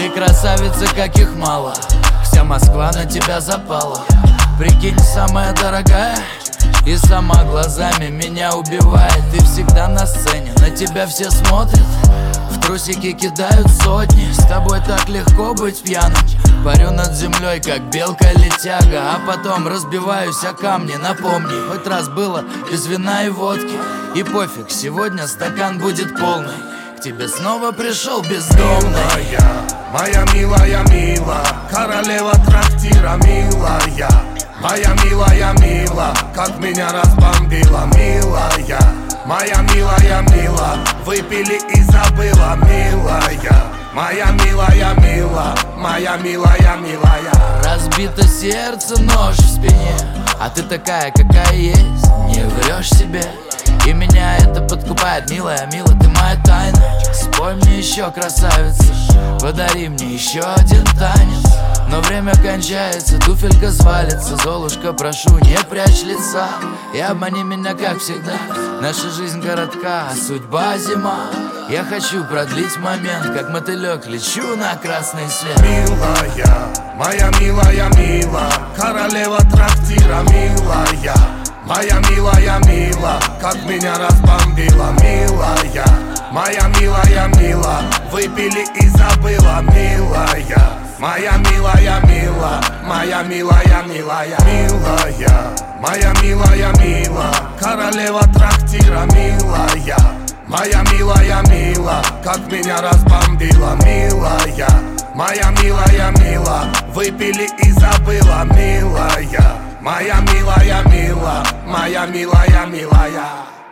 Ты красавица, каких мало, вся Москва на тебя запала. Прикинь, самая дорогая, и сама глазами меня убивает. Ты всегда на сцене, на тебя все смотрят, в трусики кидают сотни. С тобой так легко быть пьяным. Парю над землей, как белка-летяга, а потом разбиваюсь о камни. Напомни, хоть раз было без вина и водки. И пофиг, сегодня стакан будет полный. К тебе снова пришел бездомный. Моя милая, мила, королева трактира, милая. Моя милая, мила, как меня разбомбила, милая. Моя милая, мила, выпили и забыла, милая. Моя милая, мила, моя милая, милая. Разбито сердце, нож в спине, а ты такая, какая есть, не врешь себе. И меня это подкупает, милая, мила, ты моя тайна. Спой мне еще, красавица, подари мне еще один танец. Но время кончается, туфелька свалится. Золушка, прошу, не прячь лица и обмани меня, как всегда. Наша жизнь коротка, а судьба зима. Я хочу продлить момент, как мотылек лечу на красный свет. Милая, моя милая, мила, королева трактира, милая. Моя милая, мила, как меня разбомбила, милая. Моя милая, мила, выпили и забыла, милая. Моя милая, мила, моя милая, милая, милая. Моя милая, мила, королева трактира, милая. Моя милая, мила, как меня разбомбила, милая. Моя милая, мила, выпили и забыла, милая. Моя милая, мила, моя милая, милая.